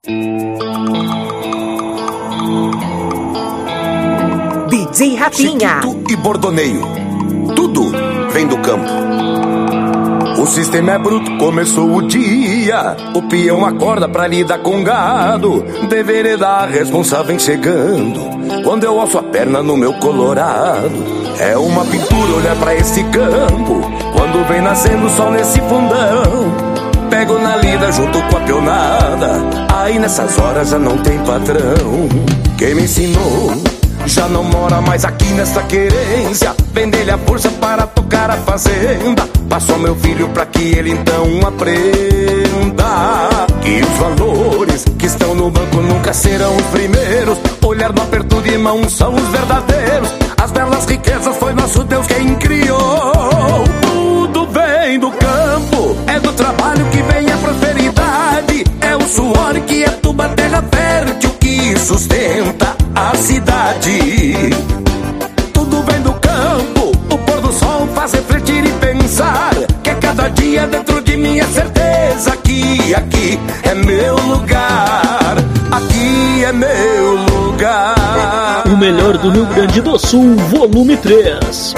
DJ Rafinha. Chiquito e bordoneio, tudo vem do campo. O sistema é bruto, começou o dia. O peão acorda pra lidar com gado. Deveria dar, responsável vem chegando. Quando eu alço a perna no meu colorado, é uma pintura olhar pra esse campo. Quando vem nascendo o sol nesse fundão, pego na lida junto com a peonada. Aí nessas horas já não tem patrão. Quem me ensinou já não mora mais aqui nessa querência. Vende-lhe a força para tocar a fazenda. Passou meu filho pra que ele então aprenda que os valores que estão no banco nunca serão os primeiros. Olhar no aperto de mão são os verdadeiros. As belas riquezas foi nosso Deus quem criou. Tudo vem do campo, é do trabalho que vem a prosperidade. É o suor que aduba a terra fértil que sustenta a cidade. Tudo vem do campo, o pôr do sol faz refletir e pensar que a cada dia dentro de mim é certeza que aqui é meu lugar. Aqui é meu lugar. O melhor do Rio Grande do Sul, volume 3.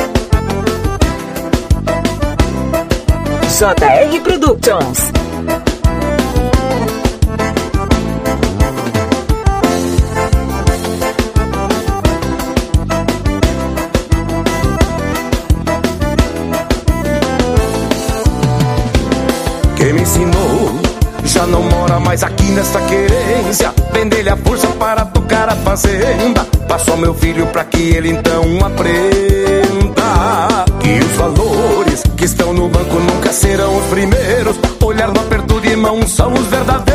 JR Productions. Quem me ensinou já não mora mais aqui nesta querência. Vende-lhe a força para tocar a fazenda. Passou meu filho pra que ele então aprenda que os valores que estão no banco nunca serão os primeiros. Olhar no aperto de mão são os verdadeiros.